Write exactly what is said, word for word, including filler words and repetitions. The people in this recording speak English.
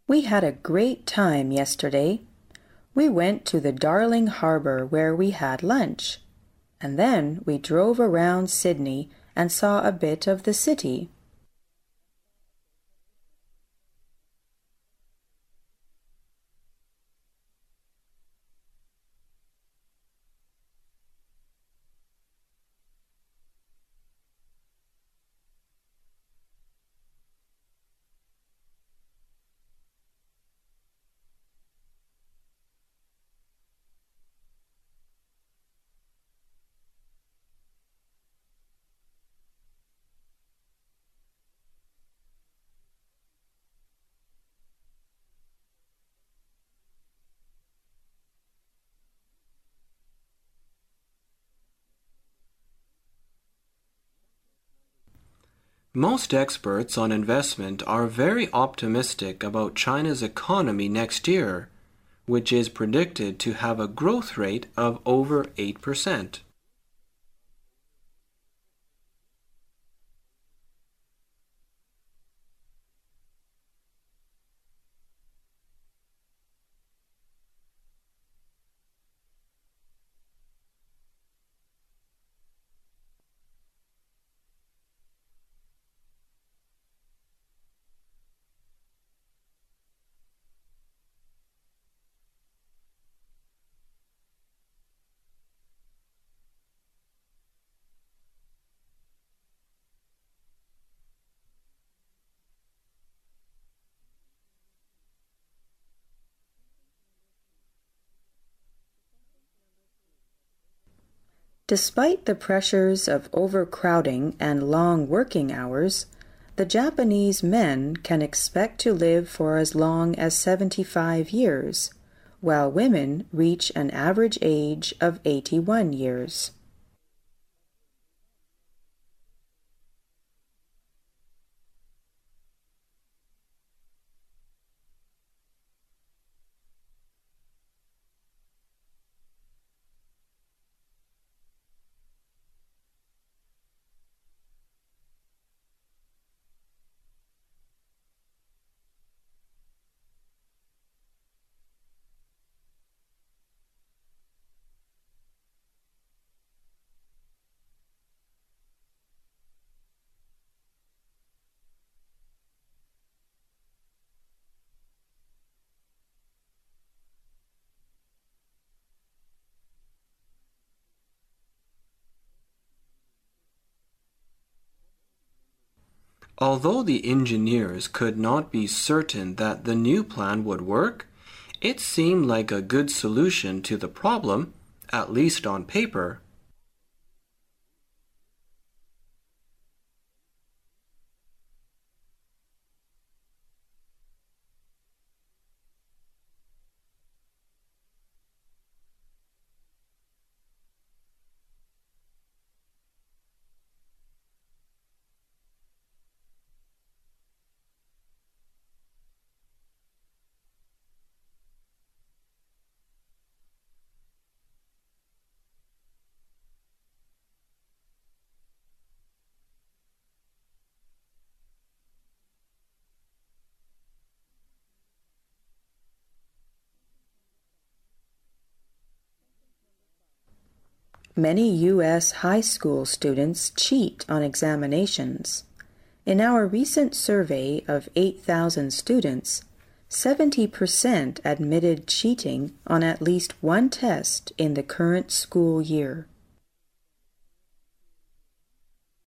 We had a great time yesterday. We went to the Darling Harbour where we had lunch, and then we drove around Sydney and saw a bit of the city. Most experts on investment are very optimistic about China's economy next year, which is predicted to have a growth rate of over eight percent. Despite the pressures of overcrowding and long working hours, the Japanese men can expect to live for as long as seventy-five years, while women reach an average age of eighty-one years. Although the engineers could not be certain that the new plan would work, it seemed like a good solution to the problem, at least on paper. Many U S high school students cheat on examinations. In our recent survey of eight thousand students, seventy percent admitted cheating on at least one test in the current school year.